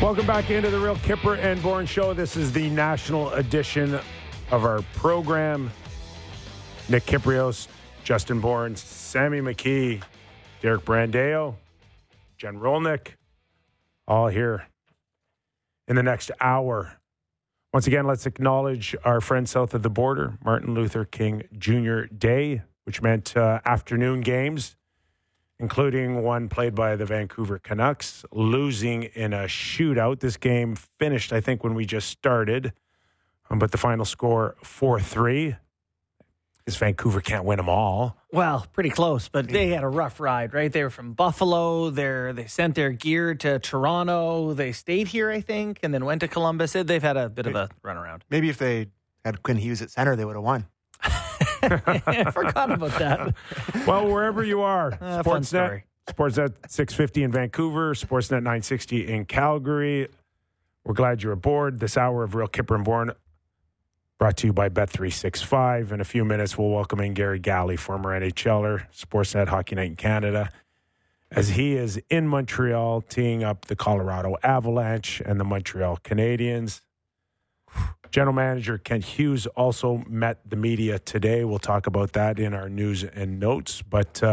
Welcome back into the Real Kipper and Bourne Show. This is the national edition of our program. Nick Kyprios, Justin Bourne, Sammy McKee, Derek Brandeo, Jen Rolnick, all here in the next hour. Once again, let's acknowledge our friends south of the border, Martin Luther King Jr. Day, which meant afternoon games, including one played by the Vancouver Canucks, losing in a shootout. This game finished, I think, when we just started, but the final score 4-3. Because Vancouver can't win them all. Well, pretty close, but they had a rough ride, right? They were from Buffalo. They sent their gear to Toronto. They stayed here, I think, and then went to Columbus. They've had a bit of a runaround. Maybe if they had Quinn Hughes at center, they would have won. I forgot about that. Well, wherever you are, fun story. Sportsnet 650 in Vancouver, Sportsnet 960 in Calgary. We're glad you're aboard. This hour of Real Kipper and Bourne brought to you by Bet365. In a few minutes, we'll welcome in Gary Galley, former NHLer, Sportsnet Hockey Night in Canada, as he is in Montreal teeing up the Colorado Avalanche and the Montreal Canadiens. General Manager Kent Hughes also met the media today. We'll talk about that in our news and notes. But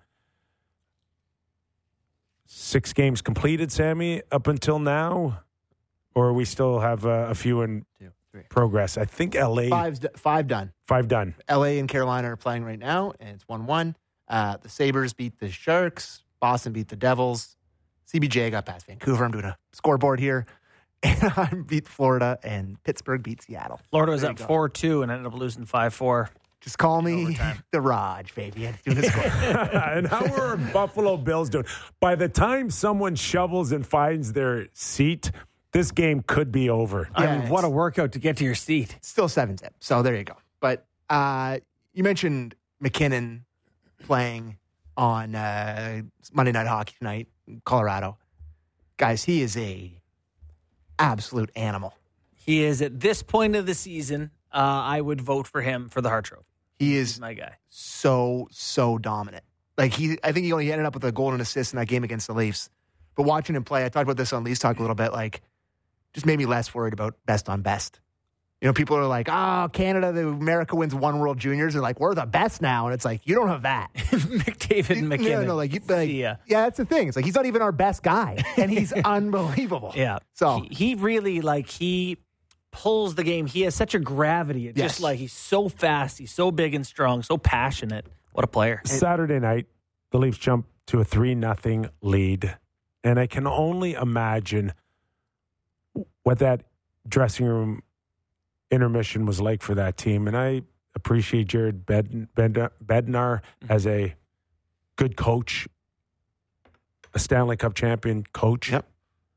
6 games completed, Sammy, up until now? Or we still have a few in progress? I think LA. 5 done. 5 done. LA and Carolina are playing right now, and it's 1-1. The Sabres beat the Sharks. Boston beat the Devils. CBJ got past Vancouver. I'm doing a scoreboard here. Anaheim beat Florida, and Pittsburgh beat Seattle. Florida was up 4-2 and ended up losing 5-4. Just call me the Raj, baby. I'm doing a score. And how are Buffalo Bills doing? By the time someone shovels and finds their seat, this game could be over. Yeah, I mean, what a workout to get to your seat. Still 7-zip, so there you go. But you mentioned McKinnon playing on Monday Night Hockey tonight in Colorado. Guys, he is a absolute animal. He is, at this point of the season, I would vote for him for the Hart Trophy. He's my guy. So dominant. Like I think he only ended up with a goal and assist in that game against the Leafs. But watching him play, I talked about this on Leafs Talk a little bit, like, just made me less worried about best on best. You know, people are like, Canada, America wins one World Juniors. They're like, we're the best now. And it's like, you don't have that. McDavid and McKinnon. Yeah, that's the thing. It's like, he's not even our best guy. And he's unbelievable. Yeah. So he really, he pulls the game. He has such a gravity. It's just like, he's so fast. He's so big and strong, so passionate. What a player. Saturday night, the Leafs jumped to a 3-0 lead. And I can only imagine what that dressing room intermission was like for that team. And I appreciate Jared Bednar as a good coach, a Stanley Cup champion coach. Yep.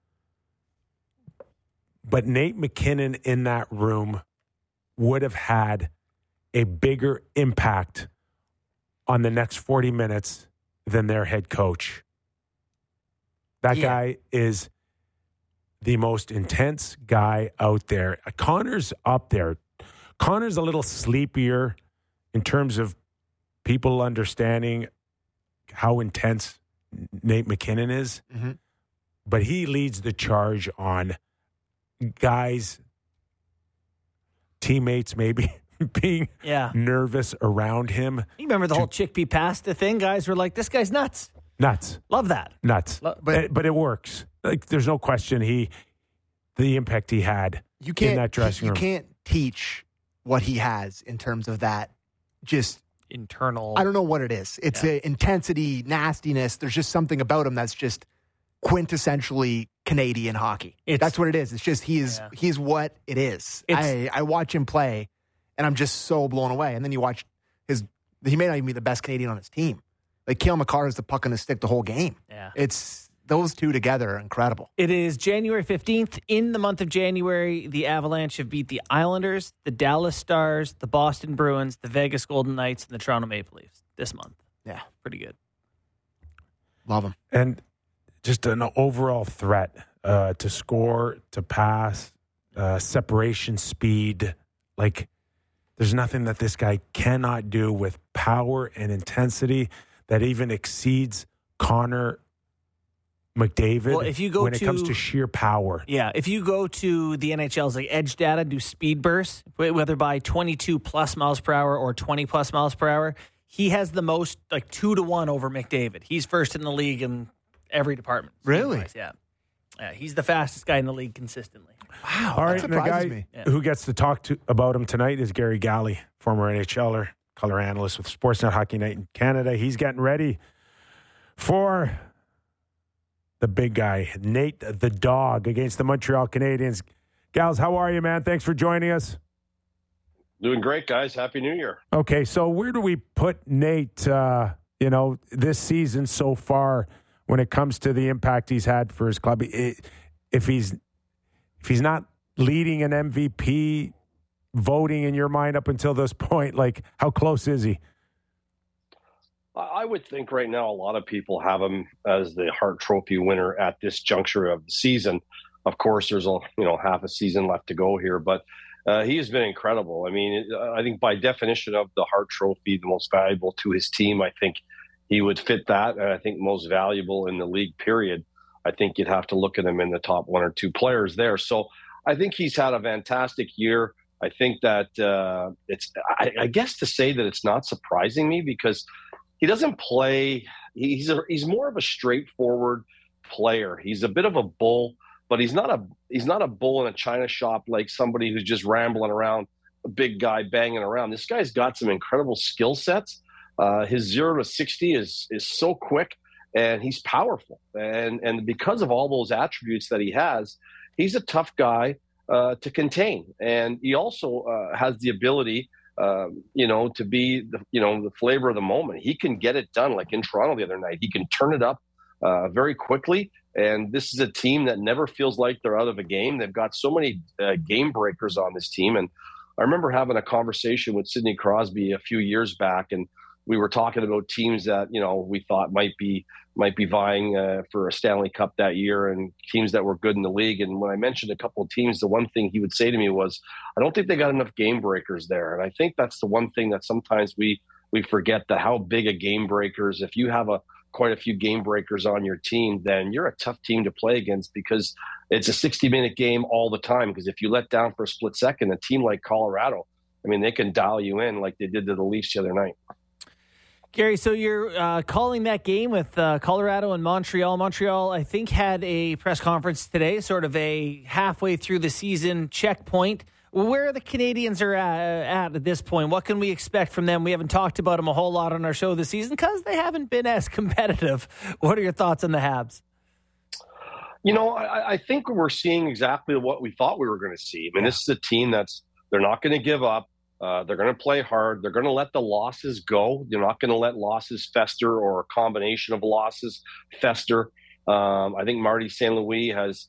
But Nate McKinnon in that room would have had a bigger impact on the next 40 minutes than their head coach. That guy is the most intense guy out there. Connor's up there. Connor's a little sleepier in terms of people understanding how intense Nate McKinnon is. Mm-hmm. But he leads the charge on guys, teammates maybe being nervous around him. You remember the whole Chickpea pasta thing? Guys were like, this guy's nuts. Nuts. Love that. Nuts. But it works. Like, there's no question the impact he had in that dressing room. You can't teach what he has in terms of that just internal. I don't know what it is. It's a intensity, nastiness. There's just something about him that's just quintessentially Canadian hockey. That's what it is. It's just he's what it is. I watch him play, and I'm just so blown away. And then you watch he may not even be the best Canadian on his team. Like, Cale Makar has the puck on the stick the whole game. Yeah. It's those two together are incredible. It is January 15th. In the month of January, the Avalanche have beat the Islanders, the Dallas Stars, the Boston Bruins, the Vegas Golden Knights, and the Toronto Maple Leafs this month. Yeah. Pretty good. Love them. And just an overall threat to score, to pass, separation speed. Like, there's nothing that this guy cannot do with power and intensity that even exceeds Connor McDavid. Well, if you go when it comes to sheer power. Yeah, if you go to the NHL's like edge data, do speed bursts, whether by 22 plus miles per hour or 20 plus miles per hour, he has the most, like 2-1 over McDavid. He's first in the league in every department. Really? Yeah. He's the fastest guy in the league consistently. Wow. All right, that and the guy me. who gets to talk about him tonight is Gary Galley, former NHLer, color analyst with Sportsnet Hockey Night in Canada. He's getting ready for the big guy, Nate the Dog, against the Montreal Canadiens. Gals, how are you, man? Thanks for joining us. Doing great, guys. Happy New Year. Okay, so where do we put Nate, this season so far when it comes to the impact he's had for his club? If he's not leading an MVP voting in your mind up until this point, like, how close is he? I would think right now a lot of people have him as the Hart Trophy winner at this juncture of the season. Of course, there's half a season left to go here, but he has been incredible. I mean, I think by definition of the Hart Trophy, the most valuable to his team, I think he would fit that. And I think most valuable in the league, period. I think you'd have to look at him in the top one or two players there. So I think he's had a fantastic year. I think that I guess to say that it's not surprising me because he doesn't play. He's more of a straightforward player. He's a bit of a bull, but he's not a bull in a china shop like somebody who's just rambling around, a big guy banging around. This guy's got some incredible skill sets. His 0 to 60 is so quick, and he's powerful. And because of all those attributes that he has, he's a tough guy to contain. And he also has the ability to be the flavor of the moment. He can get it done. Like in Toronto the other night, he can turn it up very quickly. And this is a team that never feels like they're out of a game. They've got so many game breakers on this team. And I remember having a conversation with Sidney Crosby a few years back, and we were talking about teams that we thought might be vying for a Stanley Cup that year, and teams that were good in the league. And when I mentioned a couple of teams, the one thing he would say to me was, I don't think they got enough game breakers there. And I think that's the one thing that sometimes we forget, that how big a game breakers, if you have quite a few game breakers on your team, then you're a tough team to play against, because it's a 60-minute game all the time. Because if you let down for a split second, a team like Colorado, I mean, they can dial you in like they did to the Leafs the other night. Gary, so you're calling that game with Colorado and Montreal. Montreal, I think, had a press conference today, sort of a halfway through the season checkpoint. Where the Canadiens are at this point, what can we expect from them? We haven't talked about them a whole lot on our show this season because they haven't been as competitive. What are your thoughts on the Habs? I think we're seeing exactly what we thought we were going to see. I mean, This is a team they're not going to give up. They're going to play hard. They're going to let the losses go. They're not going to let losses fester, or a combination of losses fester. I think Marty St. Louis has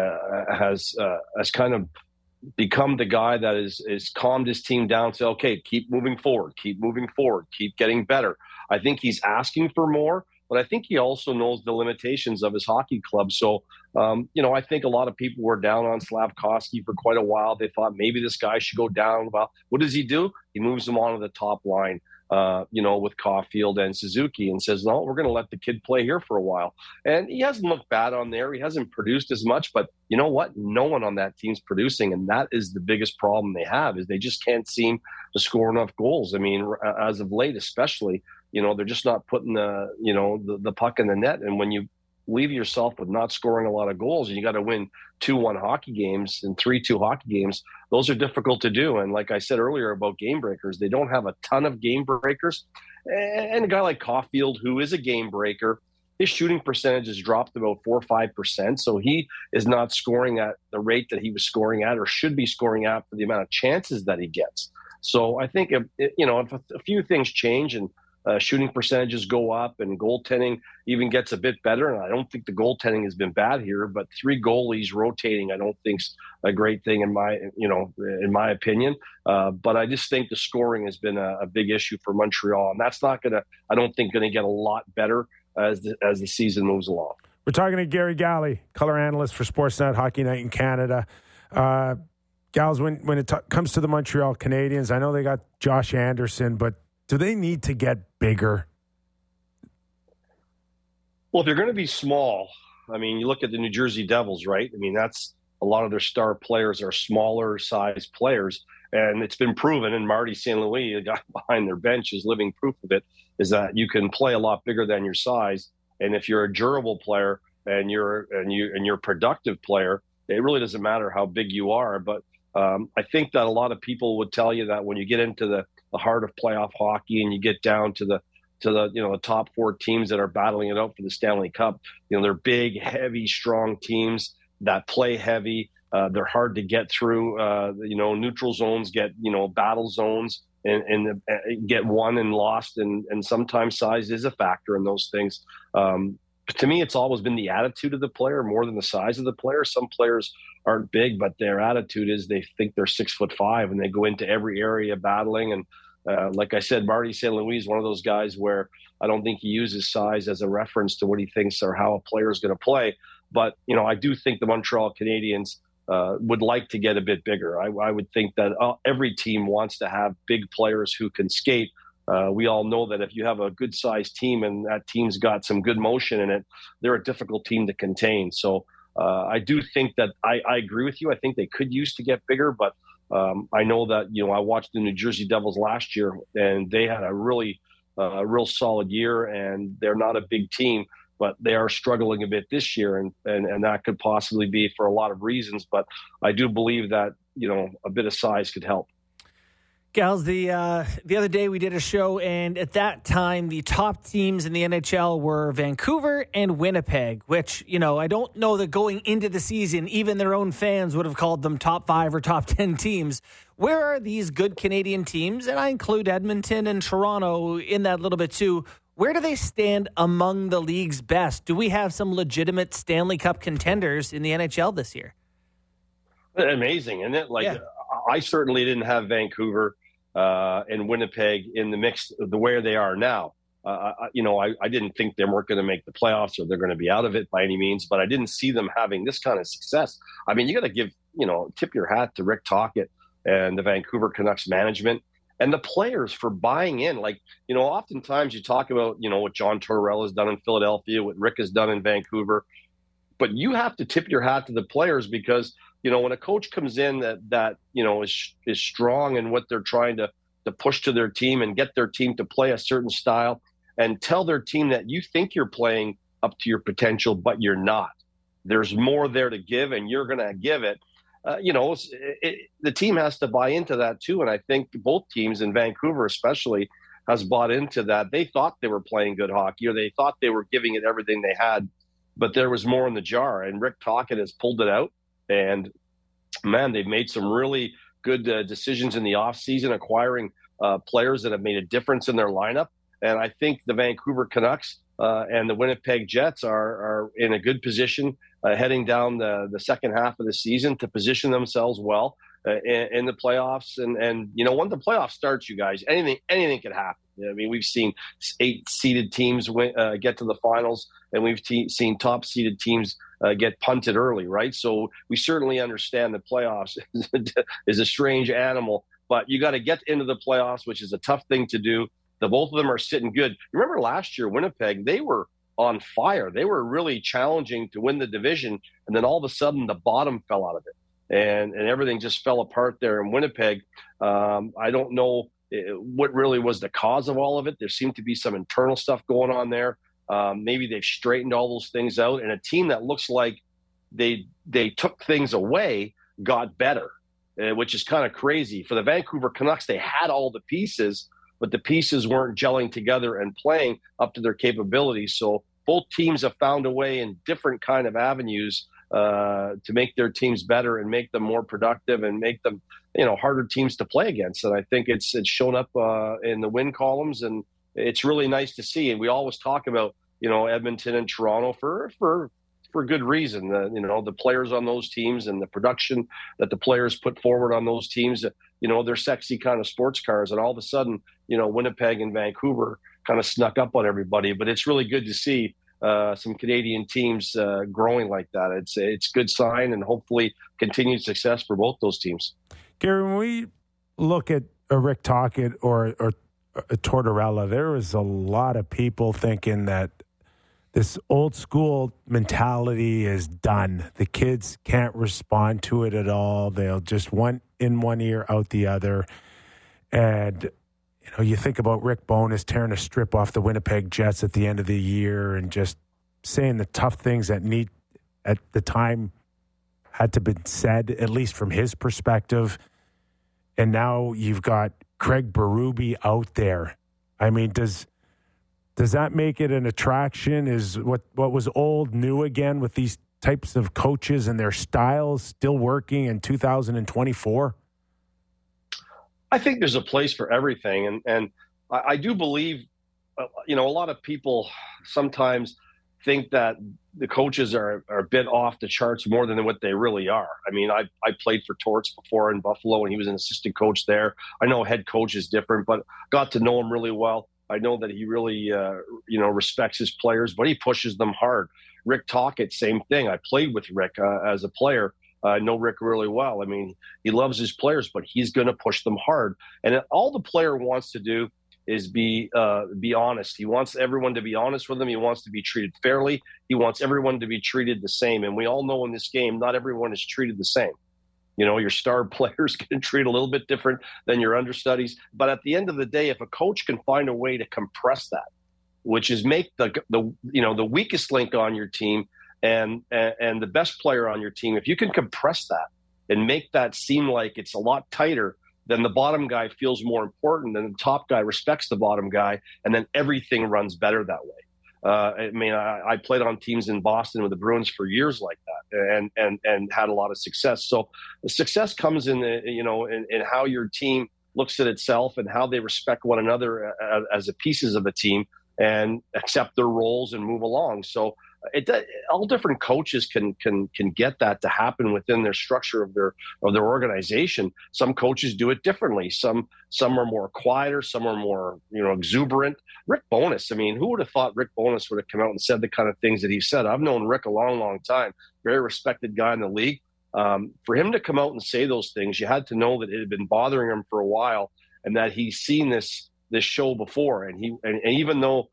kind of become the guy that is calmed his team down. Say, okay, keep moving forward, keep getting better. I think he's asking for more, but I think he also knows the limitations of his hockey club. So, I think a lot of people were down on Slafkovsky for quite a while. They thought maybe this guy should go down. Well, what does he do? He moves him onto the top line, with Caulfield and Suzuki, and says, no, we're going to let the kid play here for a while. And he hasn't looked bad on there. He hasn't produced as much, but you know what? No one on that team's producing, and that is the biggest problem they have, is they just can't seem to score enough goals. I mean, as of late especially, they're just not putting the puck in the net. And when you leave yourself with not scoring a lot of goals, and you got to win 2-1 hockey games and 3-2 hockey games, those are difficult to do. And like I said earlier about game breakers, they don't have a ton of game breakers. And a guy like Caulfield, who is a game breaker, his shooting percentage has dropped about 4 or 5%. So he is not scoring at the rate that he was scoring at, or should be scoring at, for the amount of chances that he gets. So I think if a few things change and shooting percentages go up and goaltending even gets a bit better, and I don't think the goaltending has been bad here, but 3 goalies rotating I don't think's a great thing in my opinion. But I just think the scoring has been a big issue for Montreal, and that's not going to get a lot better as the season moves along. We're talking to Gary Galley, color analyst for Sportsnet Hockey Night in Canada. Gals, when it comes to the Montreal Canadiens, I know they got Josh Anderson, but do they need to get bigger? Well, if you're going to be small, I mean, you look at the New Jersey Devils, right? I mean, that's a lot of their star players are smaller size players. And it's been proven, and Marty St. Louis, the guy behind their bench, is living proof of it, is that you can play a lot bigger than your size. And if you're a durable player and you're a productive player, it really doesn't matter how big you are. But I think that a lot of people would tell you that when you get into the heart of playoff hockey and you get down to the the top 4 teams that are battling it out for the Stanley Cup, they're big, heavy, strong teams that play heavy. They're hard to get through. Neutral zones get battle zones and get won and lost, and sometimes size is a factor in those things. To me, it's always been the attitude of the player more than the size of the player. Some players aren't big, but their attitude is they think they're 6'5" and they go into every area battling. And like I said, Marty St. Louis is one of those guys where I don't think he uses size as a reference to what he thinks or how a player is going to play. But I do think the Montreal Canadiens would like to get a bit bigger. I would think that every team wants to have big players who can skate. We all know that if you have a good-sized team and that team's got some good motion in it, they're a difficult team to contain. So I do think that I agree with you. I think they could use to get bigger, but I know that, I watched the New Jersey Devils last year, and they had a really real solid year, and they're not a big team, but they are struggling a bit this year, and that could possibly be for a lot of reasons. But I do believe that, a bit of size could help. Gals, the other day we did a show, and at that time, the top teams in the NHL were Vancouver and Winnipeg, which, I don't know that going into the season, even their own fans would have called them top 5 or top 10 teams. Where are these good Canadian teams? And I include Edmonton and Toronto in that little bit too. Where do they stand among the league's best? Do we have some legitimate Stanley Cup contenders in the NHL this year? Amazing, isn't it? I certainly didn't have Vancouver and Winnipeg in the mix the way they are now. I didn't think they weren't going to make the playoffs or they're going to be out of it by any means, but I didn't see them having this kind of success. I mean, you got to give, tip your hat to Rick Tocchet and the Vancouver Canucks management and the players for buying in. Oftentimes you talk about, what John Tortorella has done in Philadelphia, what Rick has done in Vancouver, but you have to tip your hat to the players because, when a coach comes in that is strong in what they're trying to push to their team and get their team to play a certain style and tell their team that you think you're playing up to your potential, but you're not. There's more there to give, and you're going to give it. The team has to buy into that too, and I think both teams in Vancouver especially has bought into that. They thought they were playing good hockey, or they thought they were giving it everything they had, but there was more in the jar, and Rick Tocchet has pulled it out. And man, they've made some really good decisions in the offseason, acquiring players that have made a difference in their lineup. And I think the Vancouver Canucks and the Winnipeg Jets are in a good position heading down the second half of the season to position themselves well in the playoffs. And when the playoffs starts, you guys, anything could happen. I mean, we've seen 8-seeded teams get to the finals, and we've seen top-seeded teams get punted early, right? So we certainly understand the playoffs is a strange animal, but you got to get into the playoffs, which is a tough thing to do. Both of them are sitting good. Remember last year, Winnipeg, they were on fire. They were really challenging to win the division, and then all of a sudden the bottom fell out of it, and everything just fell apart there in Winnipeg. I don't know what really was the cause of all of it. There seemed to be some internal stuff going on there. Maybe they've straightened all those things out, and a team that looks like they took things away got better, which is kind of crazy. For the Vancouver Canucks, they had all the pieces, but the pieces weren't gelling together and playing up to their capabilities. So both teams have found a way in different kind of avenues to make their teams better and make them more productive and make them, harder teams to play against. And I think it's shown up in the win columns, and it's really nice to see. And we always talk about, Edmonton and Toronto for good reason. The players on those teams and the production that the players put forward on those teams, they're sexy kind of sports cars. And all of a sudden, Winnipeg and Vancouver kind of snuck up on everybody. But it's really good to see some Canadian teams growing like that. It's a good sign, and hopefully continued success for both those teams. Gary, when we look at a Rick Tocchet or a Tortorella, there was a lot of people thinking that this old school mentality is done. The kids can't respond to it at all. They'll just one ear, out the other. And, you think about Rick Bowness tearing a strip off the Winnipeg Jets at the end of the year and just saying the tough things that at the time had to be said, at least from his perspective. And now you've got Craig Berube out there. I mean, does that make it an attraction? Is what was old new again with these types of coaches and their styles still working in 2024? I think there's a place for everything. And I do believe, a lot of people sometimes think that the coaches are a bit off the charts more than what they really are. I mean, I played for Torts before in Buffalo, and he was an assistant coach there. I know head coach is different, but got to know him really well. I know that he really, respects his players, but he pushes them hard. Rick Tocchet, same thing. I played with Rick as a player. I know Rick really well. I mean, he loves his players, but he's going to push them hard. And all the player wants to do is be honest. He wants everyone to be honest with him. He wants to be treated fairly. He wants everyone to be treated the same. And we all know in this game, not everyone is treated the same. Your star players can treat a little bit different than your understudies. But at the end of the day, if a coach can find a way to compress that, which is make the weakest link on your team and the best player on your team, if you can compress that and make that seem like it's a lot tighter, then the bottom guy feels more important and the top guy respects the bottom guy, and then everything runs better that way. I played on teams in Boston with the Bruins for years like that, and had a lot of success. So the success comes in in how your team looks at itself and how they respect one another as the pieces of the team and accept their roles and move along. So all different coaches can get that to happen within their structure of their organization. Some coaches do it differently. Some are more quieter. Some are more exuberant. Rick Bowness. I mean, who would have thought Rick Bowness would have come out and said the kind of things that he said? I've known Rick a long, long time. Very respected guy in the league. For him to come out and say those things, you had to know that it had been bothering him for a while, and that he's seen this show before. And even though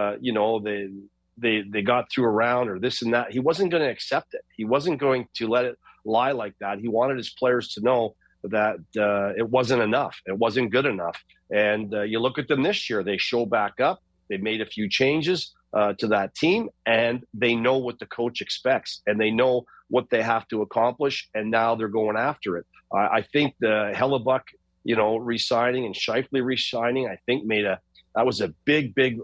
they got through a round or this and that, he wasn't going to accept it. He wasn't going to let it lie like that. He wanted his players to know that it wasn't enough. It wasn't good enough. And you look at them this year, they show back up. They made a few changes to that team, and they know what the coach expects, and they know what they have to accomplish, and now they're going after it. I think the Hellebuck, re-signing and Scheifele re-signing, I think that was a big thing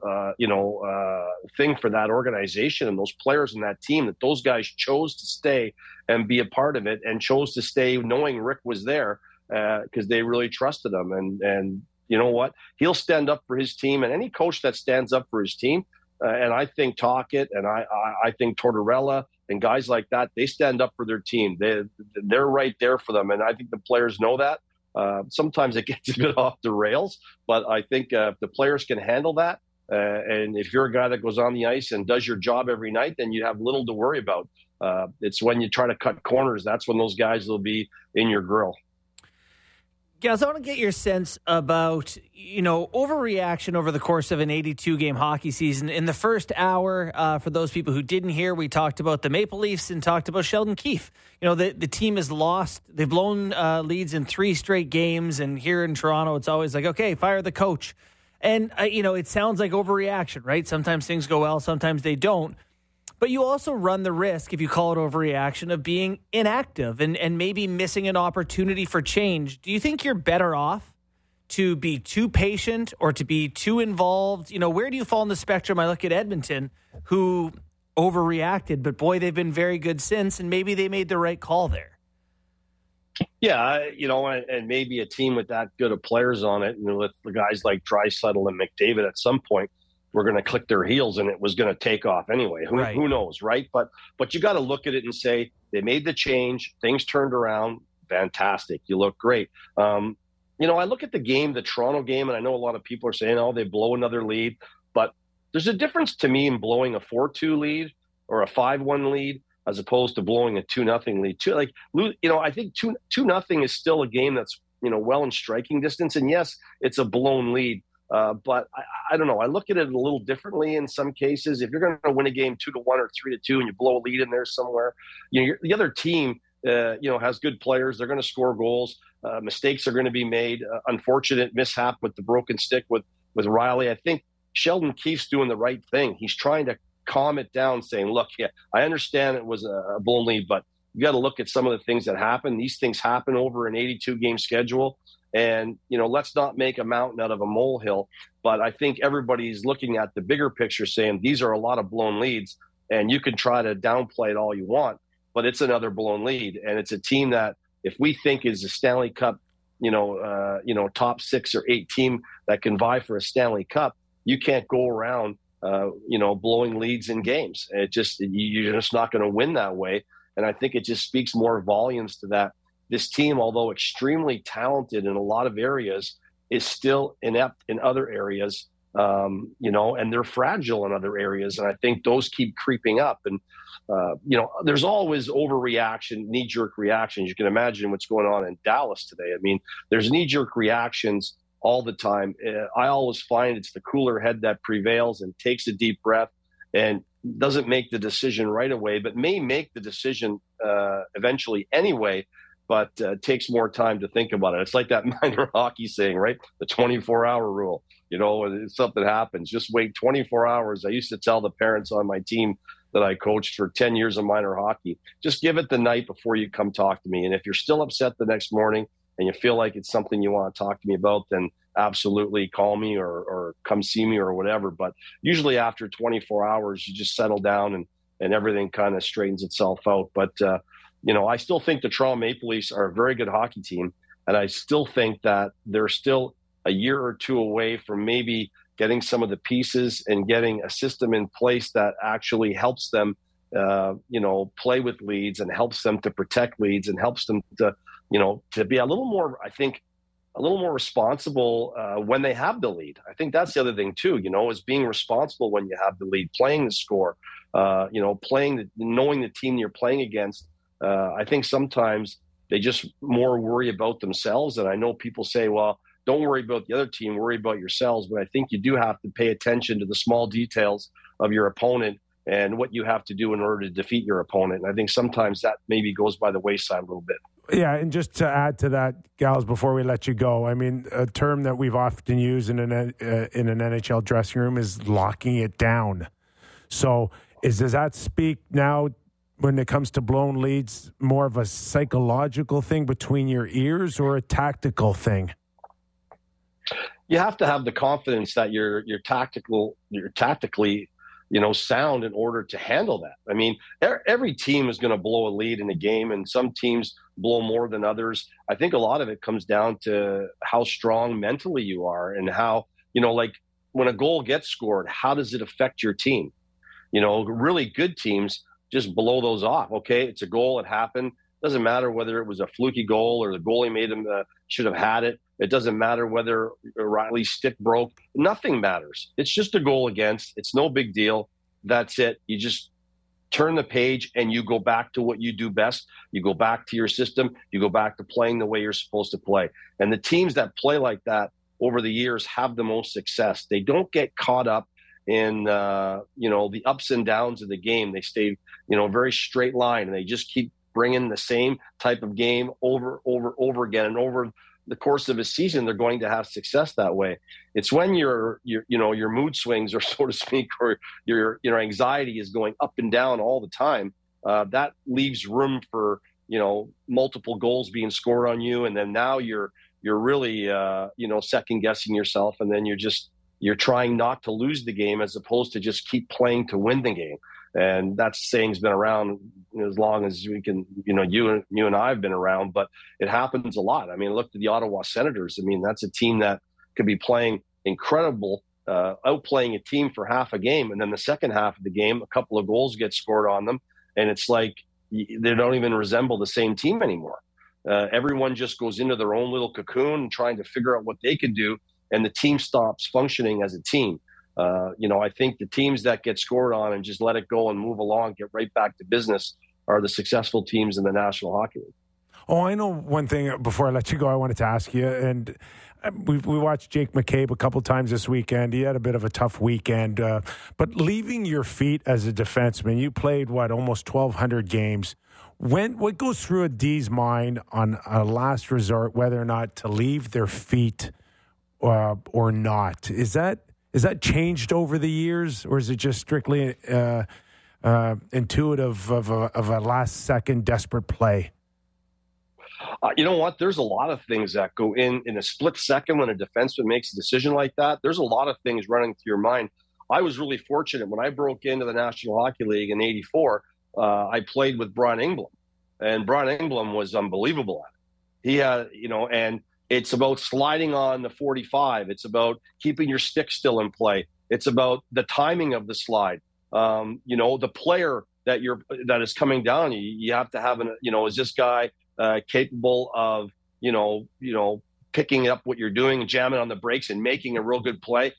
for that organization and those players in that team, that those guys chose to stay and be a part of it, and chose to stay knowing Rick was there because they really trusted him. And you know what? He'll stand up for his team, and any coach that stands up for his team, and I think Tocchet and I think Tortorella and guys like that, they stand up for their team. They're right there for them, and I think the players know that. Sometimes it gets a bit off the rails, but I think if the players can handle that, and if you're a guy that goes on the ice and does your job every night, then you have little to worry about. It's when you try to cut corners, that's when those guys will be in your grill. Guys, I want to get your sense about, overreaction over the course of an 82-game hockey season. In the first hour, for those people who didn't hear, we talked about the Maple Leafs and talked about Sheldon Keefe. The team has lost. They've blown leads in 3 straight games, and here in Toronto, it's always like, okay, fire the coach. And, it sounds like overreaction, right? Sometimes things go well, sometimes they don't. But you also run the risk, if you call it overreaction, of being inactive and maybe missing an opportunity for change. Do you think you're better off to be too patient or to be too involved? Where do you fall on the spectrum? I look at Edmonton, who overreacted, but boy, they've been very good since, and maybe they made the right call there. Yeah, and maybe a team with that good of players on it, with the guys like Draisaitl and McDavid at some point, were going to click their heels and it was going to take off anyway. Who knows, right? But you got to look at it and say, they made the change, things turned around, fantastic, you look great. I look at the Toronto game, and I know a lot of people are saying, they blow another lead, but there's a difference to me in blowing a 4-2 lead or a 5-1 lead as opposed to blowing a 2-0 lead. I think 2-0 is still a game that's, well in striking distance, and yes, it's a blown lead. But I don't know. I look at it a little differently in some cases. If you're going to win a game 2-1 or 3-2 and you blow a lead in there somewhere, the other team, has good players. They're going to score goals. Mistakes are going to be made. Unfortunate mishap with the broken stick with Riley. I think Sheldon Keefe's doing the right thing. He's trying to calm it down, saying, look, yeah, I understand it was a blown lead, but you got to look at some of the things that happen. These things happen over an 82-game schedule. And, let's not make a mountain out of a molehill. But I think everybody's looking at the bigger picture saying these are a lot of blown leads, and you can try to downplay it all you want, but it's another blown lead. And it's a team that if we think is a Stanley Cup, top 6 or 8 team that can vie for a Stanley Cup, you can't go around, blowing leads in games. You're just not going to win that way. And I think it just speaks more volumes to that. This team, although extremely talented in a lot of areas, is still inept in other areas, and they're fragile in other areas. And I think those keep creeping up. And, there's always overreaction, knee-jerk reactions. You can imagine what's going on in Dallas today. I mean, there's knee-jerk reactions all the time. I always find it's the cooler head that prevails and takes a deep breath and doesn't make the decision right away, but may make the decision eventually anyway, but takes more time to think about it. It's like that minor hockey saying, right? The 24-hour rule. If something happens, just wait 24 hours. I used to tell the parents on my team that I coached for 10 years of minor hockey, just give it the night before you come talk to me. And if you're still upset the next morning and you feel like it's something you want to talk to me about, then absolutely call me or come see me or whatever. But usually after 24 hours, you just settle down and everything kind of straightens itself out. But, I still think the Toronto Maple Leafs are a very good hockey team. And I still think that they're still a year or two away from maybe getting some of the pieces and getting a system in place that actually helps them, play with leads and helps them to protect leads and helps them to be a little more, I think, a little more responsible when they have the lead. I think that's the other thing too, is being responsible when you have the lead, playing the score, knowing the team you're playing against. I think sometimes they just more worry about themselves. And I know people say, well, don't worry about the other team, worry about yourselves. But I think you do have to pay attention to the small details of your opponent and what you have to do in order to defeat your opponent. And I think sometimes that maybe goes by the wayside a little bit. Yeah, and just to add to that, Gals, before we let you go, I mean, a term that we've often used in an NHL dressing room is locking it down. So does that speak now, when it comes to blown leads, more of a psychological thing between your ears or a tactical thing? You have to have the confidence that you're tactically, sound in order to handle that. I mean, every team is going to blow a lead in a game, and some teams blow more than others. I think a lot of it comes down to how strong mentally you are and how, like when a goal gets scored, how does it affect your team? Really good teams just blow those off. Okay, it's a goal. It happened. Doesn't matter whether it was a fluky goal or the goalie made him should have had it. It doesn't matter whether Riley's stick broke. Nothing matters. It's just a goal against. It's no big deal. That's it. You just turn the page and you go back to what you do best. You go back to your system. You go back to playing the way you're supposed to play. And the teams that play like that over the years have the most success. They don't get caught up in the ups and downs of the game. They stay very straight line, and they just keep bringing the same type of game over again. And over the course of a season, they're going to have success that way. It's when your mood swings, or so to speak, or your anxiety is going up and down all the time. That leaves room for multiple goals being scored on you, and then now you're really second guessing yourself, and then you're trying not to lose the game as opposed to just keep playing to win the game. And that saying's been around as long as we can, you and I have been around, but it happens a lot. I mean, look at the Ottawa Senators. I mean, that's a team that could be playing incredible, outplaying a team for half a game. And then the second half of the game, a couple of goals get scored on them. And it's like they don't even resemble the same team anymore. Everyone just goes into their own little cocoon trying to figure out what they can do. And the team stops functioning as a team. I think the teams that get scored on and just let it go and move along, get right back to business, are the successful teams in the National Hockey League. Oh, I know one thing before I let you go, I wanted to ask you, and we watched Jake McCabe a couple times this weekend. He had a bit of a tough weekend. But leaving your feet as a defenseman, you played, almost 1,200 games. What goes through a D's mind on a last resort, whether or not to leave their feet or not? Is that changed over the years, or is it just strictly intuitive of a last-second desperate play? You know what? There's a lot of things that go in a split second when a defenseman makes a decision like that. There's a lot of things running through your mind. I was really fortunate when I broke into the National Hockey League in '84. I played with Brian Engblom, and Brian Engblom was unbelievable at it. He had, and it's about sliding on the 45. It's about keeping your stick still in play. It's about the timing of the slide. The player that is coming down, you have to have is this guy capable of, picking up what you're doing and jamming on the brakes and making a real good play?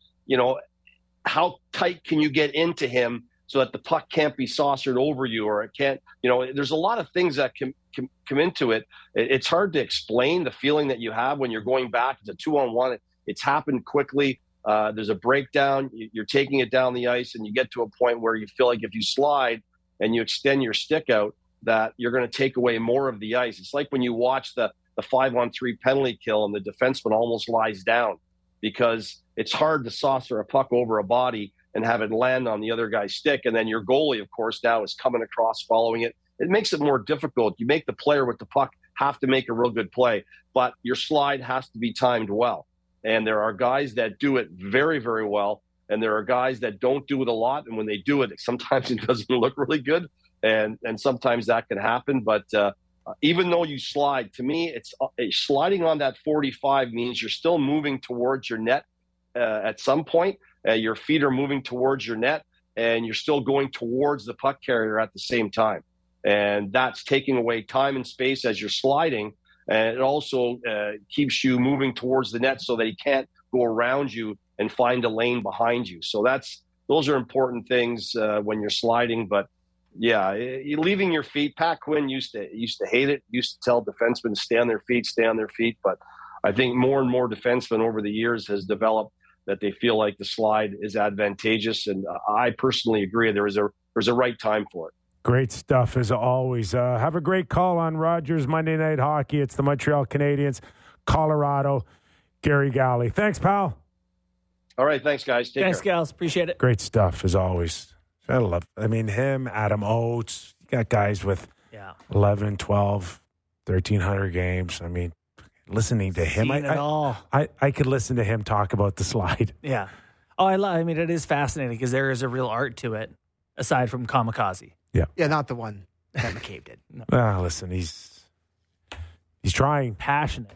How tight can you get into him so that the puck can't be saucered over you, or it can't, there's a lot of things that can come into it. It's hard to explain the feeling that you have when you're going back. It's a 2-on-1. It's happened quickly. There's a breakdown. You're taking it down the ice, and you get to a point where you feel like if you slide and you extend your stick out, that you're going to take away more of the ice. It's like when you watch the 5-on-3 penalty kill and the defenseman almost lies down, because it's hard to saucer a puck over a body and have it land on the other guy's stick. And then your goalie, of course, now is coming across following it. It makes it more difficult. You make the player with the puck have to make a real good play, but your slide has to be timed well. And there are guys that do it very, very well, and there are guys that don't do it a lot. And when they do it, sometimes it doesn't look really good, and sometimes that can happen. But even though you slide, to me, it's sliding on that 45 means you're still moving towards your net at some point. Your feet are moving towards your net, and you're still going towards the puck carrier at the same time. And that's taking away time and space as you're sliding. And it also keeps you moving towards the net so that he can't go around you and find a lane behind you. So those are important things when you're sliding. But yeah, leaving your feet. Pat Quinn used to hate it. Used to tell defensemen to stay on their feet. But I think more and more defensemen over the years has developed that they feel like the slide is advantageous. And I personally agree. There's a right time for it. Great stuff as always. Have a great call on Rogers Monday Night Hockey. It's the Montreal Canadiens, Colorado, Gary Galley. Thanks, pal. All right. Thanks, guys. Thanks, gals. Appreciate it. Great stuff as always. Him, Adam Oates. You got guys with 11, 12, 1,300 games. Listening to him, I could listen to him talk about the slide. Yeah. Oh, it is fascinating because there is a real art to it, aside from kamikaze. Yeah. Yeah, not the one that McCabe did. No. Listen, he's trying. Passionate.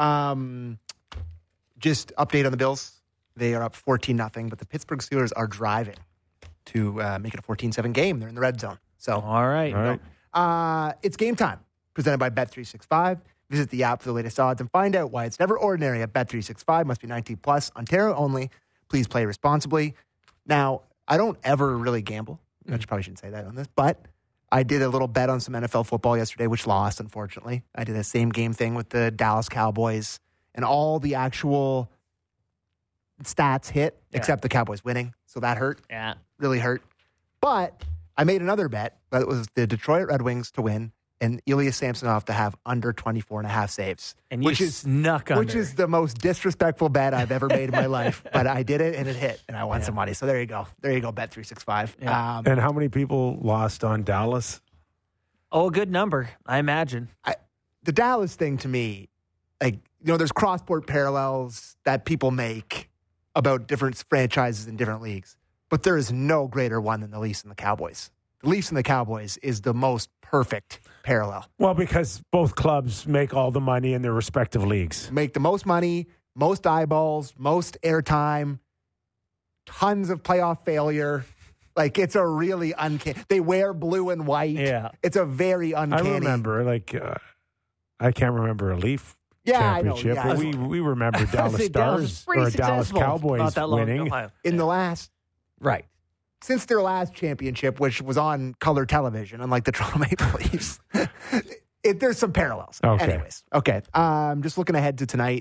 Just update on the Bills. They are up 14-0, but the Pittsburgh Steelers are driving to make it a 14-7 game. They're in the red zone. So, all right. It's game time, presented by Bet365. Visit the app for the latest odds and find out why it's never ordinary at Bet365. Must be 19 plus. Ontario only. Please play responsibly. Now, I don't ever really gamble. I probably shouldn't say that on this, but I did a little bet on some NFL football yesterday, which lost, unfortunately. I did the same game thing with the Dallas Cowboys, and all the actual stats hit, except the Cowboys winning. So that hurt. Yeah. Really hurt. But I made another bet, but it was the Detroit Red Wings to win and Ilya Samsonov to have under 24.5 saves. And you snuck under. Which is the most disrespectful bet I've ever made in my life. But I did it, and it hit, and I won some money. So there you go. There you go, Bet365. Yeah. And how many people lost on Dallas? Oh, a good number, I imagine. The Dallas thing to me, there's cross-sport parallels that people make about different franchises in different leagues. But there is no greater one than the Leafs and the Cowboys. The Leafs and the Cowboys is the most perfect parallel. Well, because both clubs make all the money in their respective leagues. Make the most money, most eyeballs, most airtime, tons of playoff failure. It's a really uncanny. They wear blue and white. Yeah. It's a very uncanny. I remember, I can't remember a Leaf championship. I know. Yeah. We remember Dallas Stars or Dallas Cowboys winning. In the last. Right. Since their last championship, which was on color television, unlike the Toronto Maple Leafs, there's some parallels. Okay. Anyways, okay. Just looking ahead to tonight,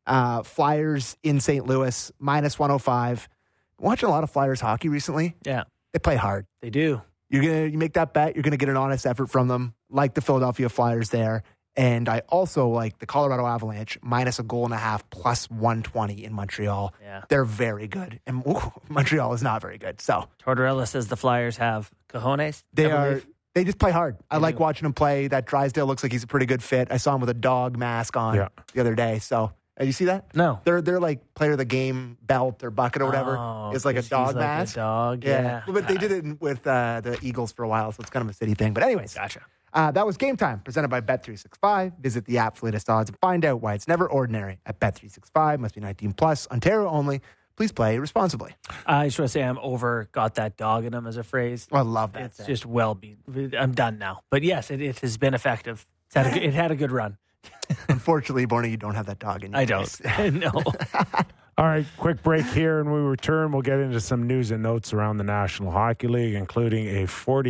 Flyers in St. Louis, minus 105. Watching a lot of Flyers hockey recently. Yeah. They play hard. They do. You make that bet, you're going to get an honest effort from them, like the Philadelphia Flyers there. And I also like the Colorado Avalanche, minus a goal and a half, plus 120 in Montreal. Yeah. They're very good. And Montreal is not very good. So Tortorella says the Flyers have cojones. They just play hard. I like watching them play. That Drysdale looks like he's a pretty good fit. I saw him with a dog mask on the other day. So you see that? No. They're like player of the game belt or bucket or whatever. Oh, it's like a dog mask. Like a dog, yeah. But they did it with the Eagles for a while, so it's kind of a city thing. But anyways. Gotcha. That was Game Time, presented by Bet365. Visit the app for latest odds and find out why it's never ordinary at Bet365. Must be 19 plus. Ontario only. Please play responsibly. I just want to say I'm over got that dog in him as a phrase. I love that. It's just I'm done now. But yes, it has been effective. It had a good run. Unfortunately, Borny, you don't have that dog in your I don't. No. All right, quick break here, and when we return, we'll get into some news and notes around the National Hockey League, including a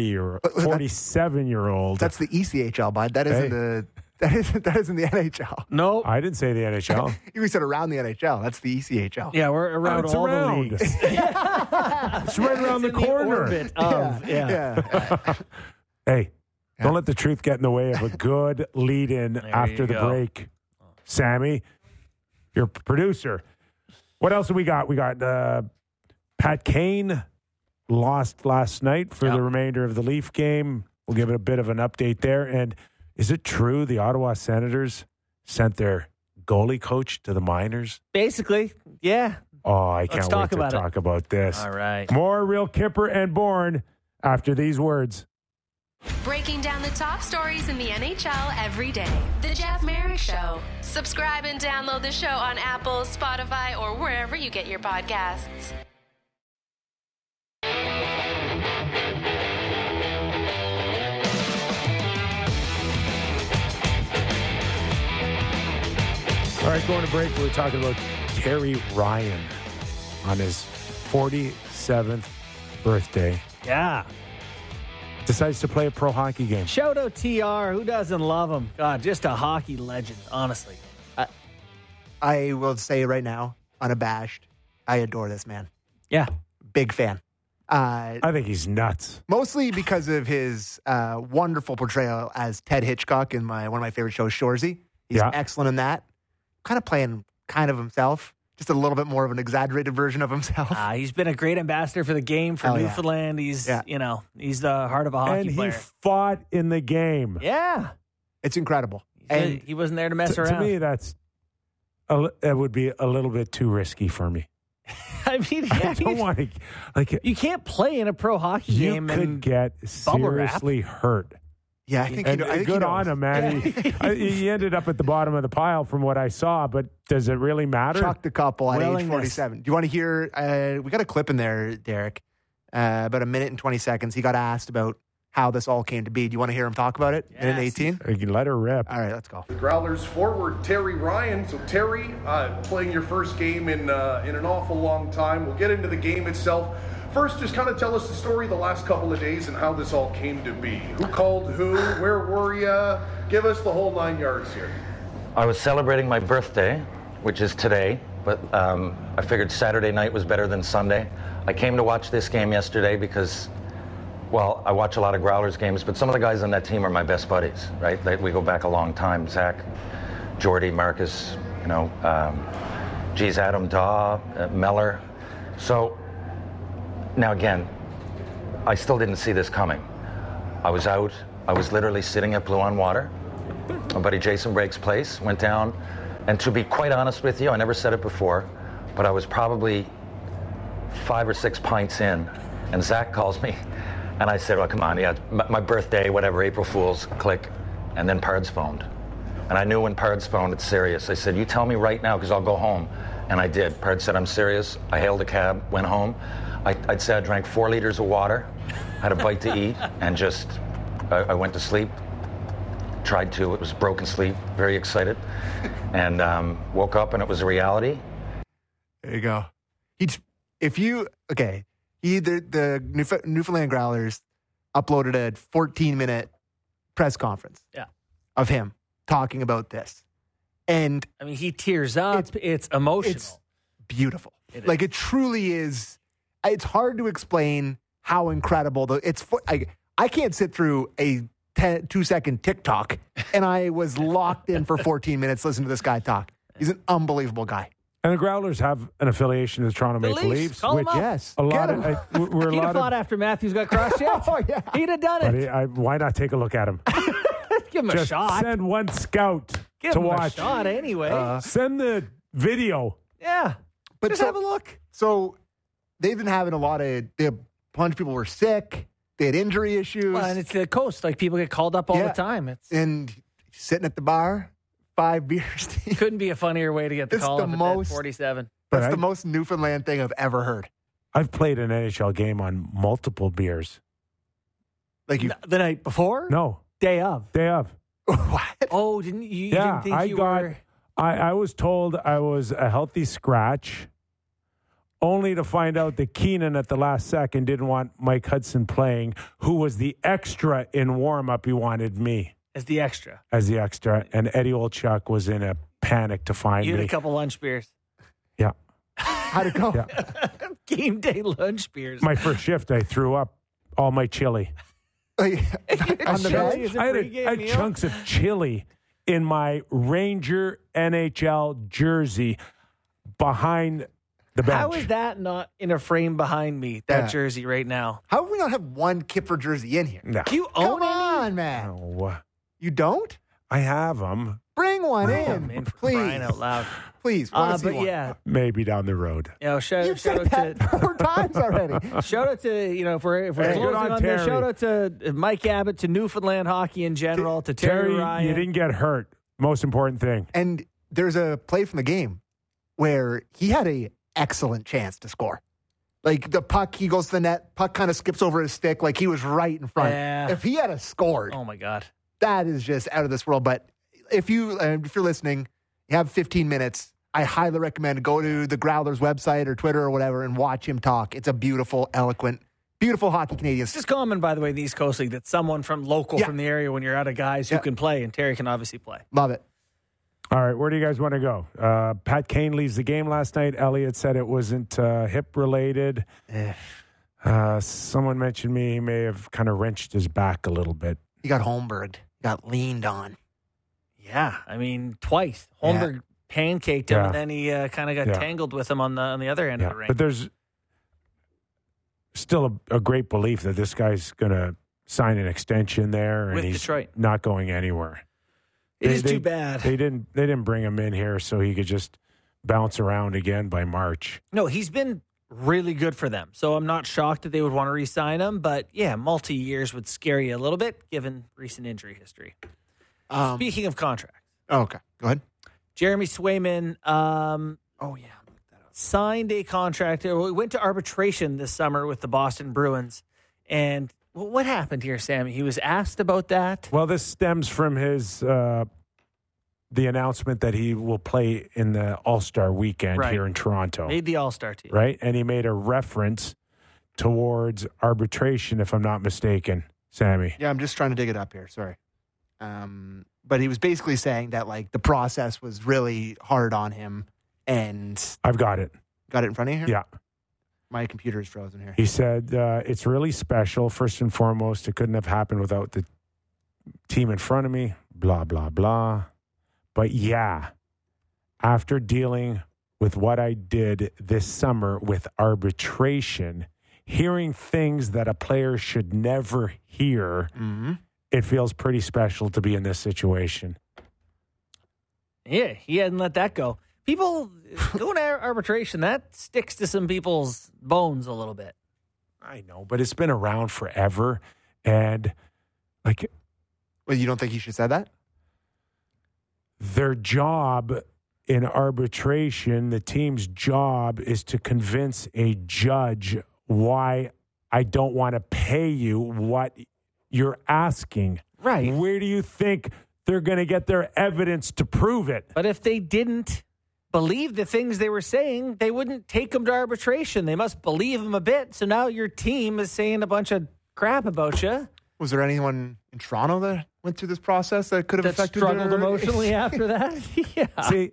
47-year-old. That's the ECHL, bud. That isn't that isn't the NHL. No, I didn't say the NHL. You said around the NHL. That's the ECHL. Yeah, we're around it's all around. the leagues. It's right around the corner. The orbit of, yeah. Hey, don't let the truth get in the way of a good lead-in after the break. Sammy, your producer. What else have we got? We got Pat Kane lost last night for the remainder of the Leaf game. We'll give it a bit of an update there. And is it true the Ottawa Senators sent their goalie coach to the minors? Basically, yeah. Oh, I can't wait to talk about this. All right. More Real Kipper and Bourne after these words. Breaking down the top stories in the NHL every day. The Jeff Merrick Show. Subscribe and download the show on Apple, Spotify, or wherever you get your podcasts. All right, going to break. We're talking about Terry Ryan on his 47th birthday. Yeah. Decides to play a pro hockey game. Shout out TR. Who doesn't love him? God, just a hockey legend, honestly. I will say right now, unabashed, I adore this man. Yeah. Big fan. I think he's nuts. Mostly because of his wonderful portrayal as Ted Hitchcock in one of my favorite shows, Shoresy. He's excellent in that. Kind of playing kind of himself. Just a little bit more of an exaggerated version of himself. He's been a great ambassador for the game for Newfoundland. He's, he's the heart of a hockey player. And he fought in the game. Yeah. It's incredible. And he wasn't there to mess around. To me, that would be a little bit too risky for me. I mean, I don't want to. You can't play in a pro hockey game. You could get seriously hurt. Yeah, I think good on him, man. He ended up at the bottom of the pile from what I saw, but does it really matter? Chucked a couple at age 47. Do you want to hear? We got a clip in there, Derek, about a minute and 20 seconds. He got asked about how this all came to be. Do you want to hear him talk about it? Minute 18? You can let her rip. All right, let's go. The Growlers forward, Terry Ryan. So Terry, playing your first game in an awful long time. We'll get into the game itself. First, just kind of tell us the story the last couple of days and how this all came to be. Who called who? Where were you? Give us the whole 9 yards here. I was celebrating my birthday, which is today, but I figured Saturday night was better than Sunday. I came to watch this game yesterday because, well, I watch a lot of Growlers games, but some of the guys on that team are my best buddies, right? We go back a long time. Zach, Jordy, Marcus, Adam Daw, Meller. So, now again, I still didn't see this coming. I was out. I was literally sitting at Blue on Water. My buddy Jason Brake's place, went down. And to be quite honest with you, I never said it before, but I was probably 5 or 6 pints in. And Zach calls me. And I said, well, come on, my birthday, whatever, April Fool's, click. And then Pards phoned. And I knew when Pards phoned, it's serious. I said, you tell me right now, because I'll go home. And I did. Pards said, I'm serious. I hailed a cab, went home. I'd say I drank 4 liters of water, had a bite to eat, and just, I went to sleep. Tried to. It was broken sleep, very excited. And woke up and it was a reality. There you go. The Newfoundland Growlers uploaded a 14-minute press conference of him talking about this. And I mean, he tears up. It's emotional. It's beautiful. It truly is. It's hard to explain how incredible I can't sit through a 2-second TikTok, and I was locked in for 14 minutes listening to this guy talk. He's an unbelievable guy. And the Growlers have an affiliation with the Toronto Maple Leafs. Which, yes, a lot of we're he'd have fought after Matthews got cross-checked. Oh, yeah. He'd have done it. Why not take a look at him? Give him a shot. Send one scout Give to him watch. a shot anyway. Send the video. Yeah. But just have a look. So they've been having a bunch of people were sick. They had injury issues. Well, and it's the coast. Like, people get called up all the time. And sitting at the bar, 5 beers. Couldn't be a funnier way to get the call up at 47. That's the most Newfoundland thing I've ever heard. I've played an NHL game on multiple beers. Like the night before? No. Day of. Day of. What? Oh, didn't you? Didn't think you were... I was told I was a healthy scratch, only to find out that Keenan at the last second didn't want Mike Hudson playing, who was the extra in warm-up. He wanted me. As the extra. And Eddie Olchuk was in a panic to find me. You had a couple lunch beers. Yeah. How'd it go? Yeah. Game day lunch beers. My first shift, I threw up all my chili. On the bench? I had chunks of chili in my Ranger NHL jersey behind the bench. How is that not in a frame behind me, that jersey right now? How do we not have one Kipper jersey in here? No. Do you own any? Come on, man. No. You don't? I have them. Bring one in, please. Crying out loud. Please. But yeah. Maybe down the road. You've said that 4 times already. Shout out to, if we're closing on this, shout out to Mike Abbott, to Newfoundland hockey in general, to Terry Ryan. You didn't get hurt. Most important thing. And there's a play from the game where he had an excellent chance to score. Like, the puck, he goes to the net, puck kind of skips over his stick, like he was right in front. Yeah. If he had scored, oh my God, that is just out of this world. But if you're listening, you have 15 minutes, I highly recommend go to the Growlers website or Twitter or whatever and watch him talk. It's a beautiful, eloquent, beautiful hockey Canadian. It's just common, by the way, in the East Coast League that someone from the area, when you're out of guys who can play, and Terry can obviously play. Love it. All right, where do you guys want to go? Pat Kane leaves the game last night. Elliott said it wasn't hip-related. Someone mentioned he may have kind of wrenched his back a little bit. He got Holmberg. Got leaned on. Yeah, I mean, twice. Holmberg pancaked him, and then he kind of got tangled with him on the other end of the ring. But there's still a great belief that this guy's going to sign an extension there, and with he's Detroit. Not going anywhere. It is too bad. They didn't bring him in here so he could just bounce around again by March. No, he's been really good for them. So I'm not shocked that they would want to re-sign him. But yeah, multi-years would scare you a little bit given recent injury history. Speaking of contracts. Okay, go ahead. Jeremy Swayman signed a contract. Went to arbitration this summer with the Boston Bruins. And what happened here, Sammy? He was asked about that. Well, this stems from his the announcement that he will play in the All-Star weekend here in Toronto. Made the All-Star team. Right? And he made a reference towards arbitration, if I'm not mistaken, Sammy. Yeah, I'm just trying to dig it up here. Sorry. But he was basically saying that, like, the process was really hard on him. And I've got it. Got it in front of you here? Yeah. My computer is frozen here. He said, it's really special. First and foremost, it couldn't have happened without the team in front of me, blah, blah, blah. But yeah, after dealing with what I did this summer with arbitration, hearing things that a player should never hear, it feels pretty special to be in this situation. Yeah, he hadn't let that go. People going to arbitration, that sticks to some people's bones a little bit. I know, but it's been around forever. And, like... Well, you don't think he should say that? Their job in arbitration, the team's job is to convince a judge why I don't want to pay you what you're asking. Right. Where do you think they're going to get their evidence to prove it? But if they didn't believe the things they were saying, they wouldn't take them to arbitration. They must believe them a bit. So now your team is saying a bunch of crap about you. Was there anyone in Toronto that went through this process that could have affected struggled emotionally after that? Yeah. See,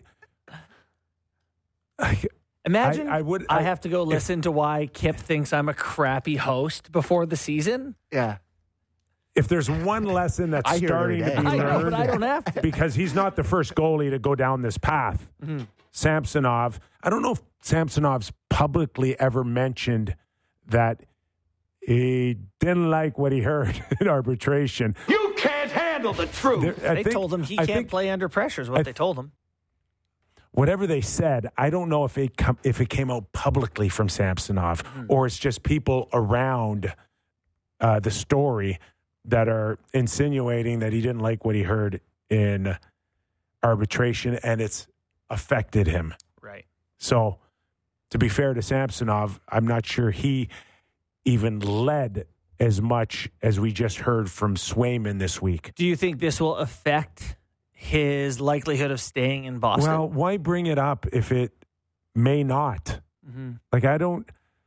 Imagine I have to go listen to why Kip thinks I'm a crappy host before the season. Yeah. If there's one lesson that's starting to be learned, I know, but I don't have to. Because he's not the first goalie to go down this path. Mm-hmm. Samsonov, I don't know if Samsonov's publicly ever mentioned that he didn't like what he heard in arbitration. You can't handle the truth. They told him he can't play under pressure is what they told him. Whatever they said, I don't know if it came out publicly from Samsonov or it's just people around the story that are insinuating that he didn't like what he heard in arbitration and it's affected him. Right. So, to be fair to Samsonov, I'm not sure he even led as much as we just heard from Swayman this week. Do you think this will affect his likelihood of staying in Boston? Well, why bring it up if it may not? Mm-hmm. Like, I don't...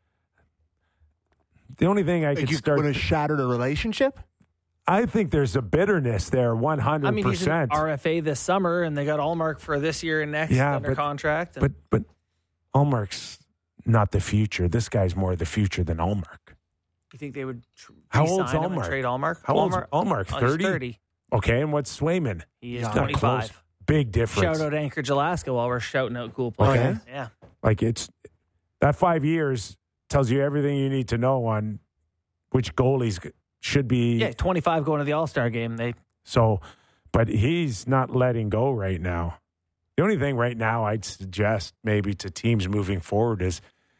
The only thing I could start... Would have shattered a relationship? I think there's a bitterness there, 100%. I mean, he's an RFA this summer, and they got Ullmark for this year and next under contract. But Ullmark's not the future. This guy's more the future than Ullmark. You think they would How old's him Ullmark? and trade Ullmark? How old's Ullmark? 30? 30. Okay, and what's Swayman? He is not 25. Close. Big difference. Shout out Anchorage, Alaska while we're shouting out cool players. Okay. Yeah. Like, it's that 5 years tells you everything you need to know on which goalies should be. Yeah, 25 going to the All-Star game. But he's not letting go right now. The only thing right now I'd suggest maybe to teams moving forward is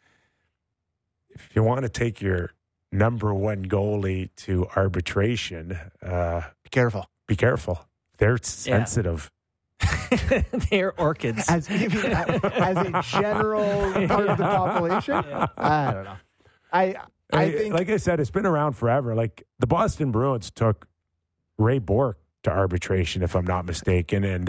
if you want to take your number one goalie to arbitration, be careful. Be careful. They're sensitive. They're orchids. As a general part of the population? Yeah. I don't know. I think, like I said, it's been around forever. Like the Boston Bruins took Ray Bourque to arbitration, if I'm not mistaken, and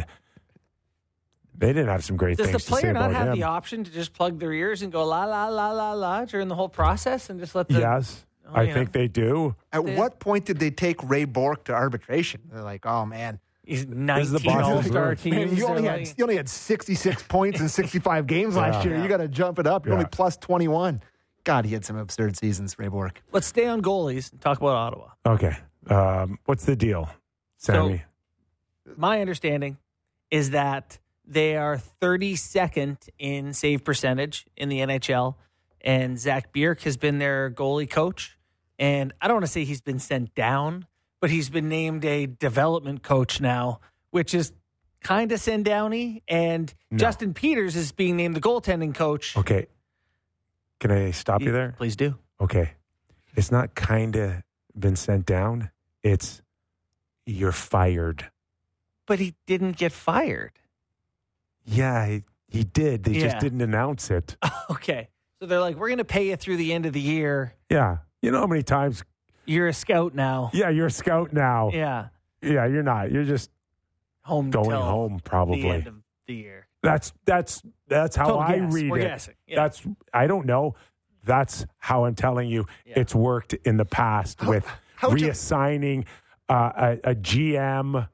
they didn't have some great things to say about him. Does the player not have the option to just plug their ears and go la la la la la during the whole process and just let the... Yes, I think they do. At what point did they take Ray Bourque to arbitration? They're like, oh, man. He's 19 All-Star teams. You only had 66 points in 65 games last year. You got to jump it up. You're only plus 21. God, he had some absurd seasons, Ray Bourque. Let's stay on goalies and talk about Ottawa. Okay. What's the deal, Sammy? So, my understanding is that they are 32nd in save percentage in the NHL, and Zach Bierk has been their goalie coach. And I don't want to say he's been sent down, but he's been named a development coach now, which is kind of send downy. And Justin Peters is being named the goaltending coach. Okay. Can I stop you there? Please do. Okay. It's not kind of been sent down. It's you're fired. But he didn't get fired. Yeah, he did. They just didn't announce it. Okay. So they're like, we're going to pay you through the end of the year. Yeah. You know how many times... You're a scout now. Yeah, you're a scout now. Yeah. Yeah, you're not. You're just going home probably. The end of the year. That's how I read We're it. Guessing. Yeah. I don't know. That's how I'm telling you it's worked in the past with reassigning a GM,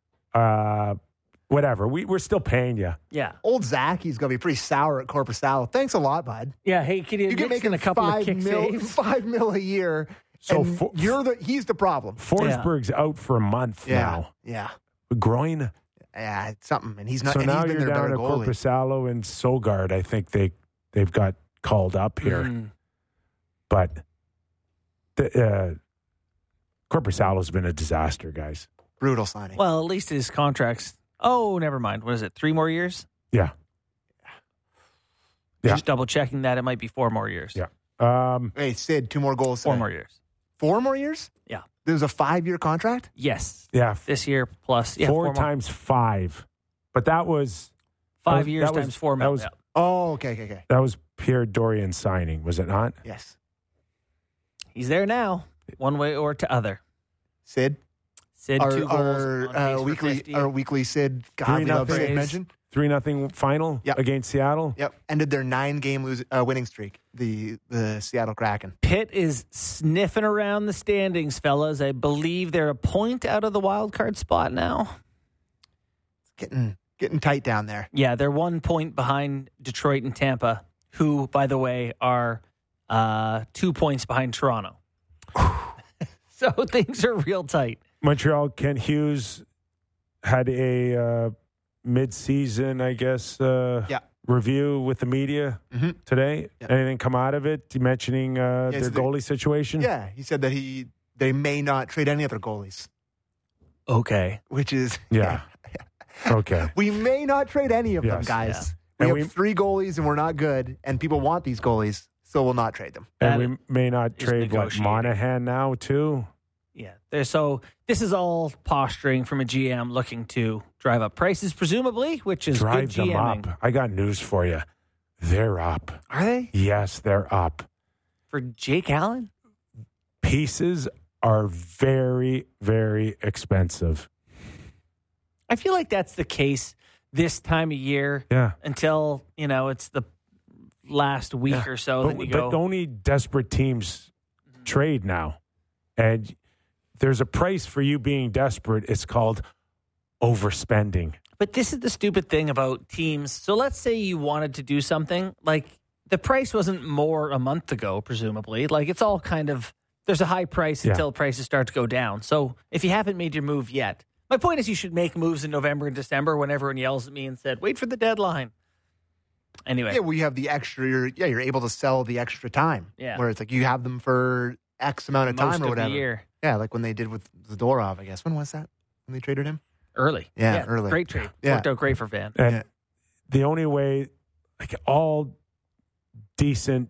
whatever. We're still paying you. Yeah. Old Zachy's going to be pretty sour at Corpus Salo. Thanks a lot, bud. Yeah. Hey, can you get making a couple of kick saves? $5 million a year. So he's the problem. Forsberg's out for a month now. Yeah. Groin. Yeah, it's something. And he's not. So and now he's been you're down to Corpus Salo and Sogard. I think they've got called up here. But Corpus Salo's been a disaster, guys. Brutal signing. Well, at least his contract's... Oh, never mind. What is it, 3 more years? Yeah. Just double-checking that. It might be 4 more years. Yeah. Hey, Sid, 2 more goals. 4 more years. 4 more years? Yeah. There's a 5-year contract? Yes. Yeah. This year plus... Yeah, 4 times 5. But that was... 5 years times 4 million. Oh, okay. That was Pierre Dorian signing, was it not? Yes. He's there now, one way or to other. Sid, 2 goals. Our weekly Sid. God, we love Sid mention. 3-0 final against Seattle. Yep, ended their 9-game winning streak. The Seattle Kraken. Pitt is sniffing around the standings, fellas. I believe they're a point out of the wild card spot now. It's getting tight down there. Yeah, they're 1 point behind Detroit and Tampa, who, by the way, are 2 points behind Toronto. So things are real tight. Montreal, Kent Hughes had a mid-season, I guess, review with the media today. Yep. Anything come out of it? Mentioning their goalie situation? Yeah, he said that they may not trade any other goalies. Okay. Which is... Yeah. Okay. We may not trade any of them, guys. Yeah. We have 3 goalies and we're not good, and people want these goalies, so we'll not trade them. And we may not trade, Monahan now, too? Yeah. So this is all posturing from a GM looking to drive up prices, presumably, which is drive good GMing. Them up. I got news for you. They're up. Are they? Yes, they're up. For Jake Allen? Pieces are very, very expensive. I feel like that's the case this time of year. Yeah. Until, it's the last week or so. But only desperate teams trade now. And there's a price for you being desperate. It's called overspending. But this is the stupid thing about teams. So let's say you wanted to do something. Like, the price wasn't more a month ago, presumably. Like, it's all kind of, there's a high price until prices start to go down. So if you haven't made your move yet, my point is you should make moves in November and December when everyone yells at me and said, wait for the deadline. Anyway. Yeah, well, you have the extra, you're able to sell the extra time. Yeah. Where it's like you have them for X amount of time or whatever. The year. Yeah, like when they did with Zadorov, I guess. When was that? When they traded him? Early. Yeah, early. Great trade. Yeah. Worked out great for Van. And the only way, like all decent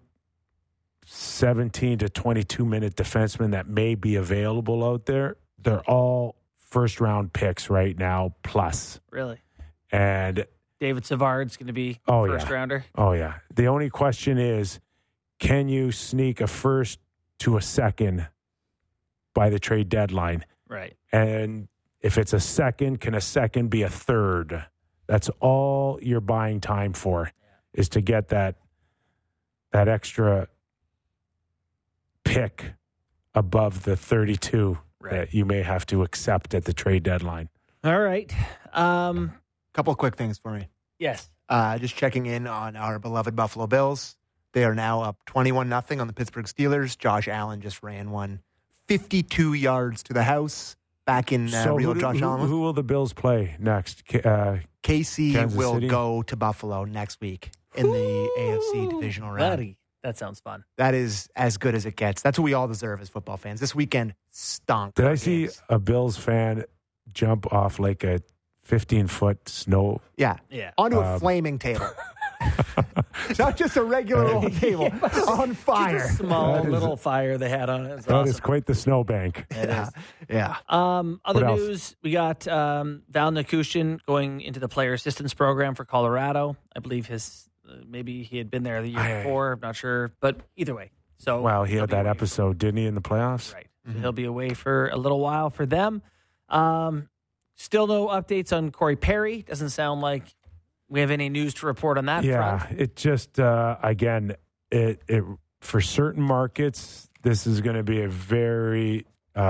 17 to 22-minute defensemen that may be available out there, they're all first-round picks right now, plus. Really? And David Savard's going to be first-rounder? Oh, yeah. The only question is, can you sneak a first to a second by the trade deadline? Right. And if it's a second, can a second be a third? That's all you're buying time for, is to get that extra pick above the 32 that you may have to accept at the trade deadline. All right. Couple of quick things for me. Yes. Just checking in on our beloved Buffalo Bills. They are now up 21-0 on the Pittsburgh Steelers. Josh Allen just ran one 52 yards to the house back in Rio. Josh Allen. Who will the Bills play next? KC Kansas will City? go to Buffalo next week in the AFC divisional round. Buddy. That sounds fun. That is as good as it gets. That's what we all deserve as football fans. This weekend stunk. Did I see a Bills fan jump off like a 15-foot snow? Yeah. Onto a flaming table. Not just a regular old table. On fire. Just a small little fire they had on it. It's that awesome. is quite the snowbank. Yeah. Other news, we got Val Nikushin going into the player assistance program for Colorado. I believe maybe he had been there the year before. I'm not sure. But either way. So wow, he had that episode, didn't he, in the playoffs? Right. So he'll be away for a little while for them. Still no updates on Corey Perry. Doesn't sound like we have any news to report on that front. Yeah, it just, again, it for certain markets, this is going to be a very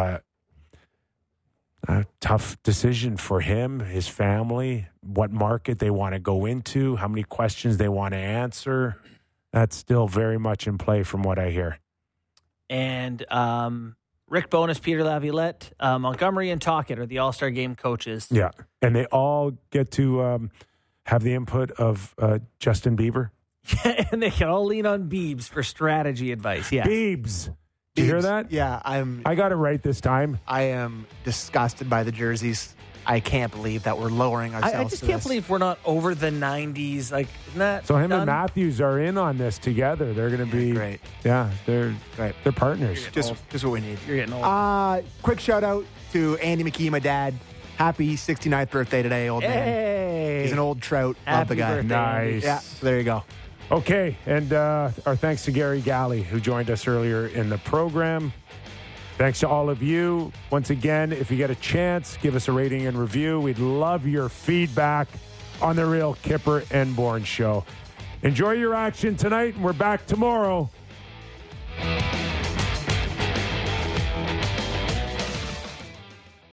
tough decision for him, his family, what market they want to go into, how many questions they want to answer. That's still very much in play from what I hear. And Rick Bowness, Peter Laviolette, Montgomery, and Tocchet are the All-Star Game coaches. Yeah, and they all get to have the input of Justin Bieber. And they can all lean on Biebs for strategy advice. Yeah, Biebs. Did you hear that? Yeah, I got it right this time. I am disgusted by the jerseys. I can't believe that we're lowering ourselves. I just can't believe we're not over the 90s. Like, isn't that so? Him done? and Matthews are in on this together. They're going to be great. Yeah, they're partners. Just what we need. You're getting old. Quick shout out to Andy McKee, my dad. Happy 69th birthday today, old man. He's an old trout. Love the guy. Birthday, nice. Yeah, so there you go. Okay, and our thanks to Gary Galley, who joined us earlier in the program. Thanks to all of you. Once again, if you get a chance, give us a rating and review. We'd love your feedback. on the Real Kipper and Bourne Show. Enjoy your action tonight, and we're back tomorrow.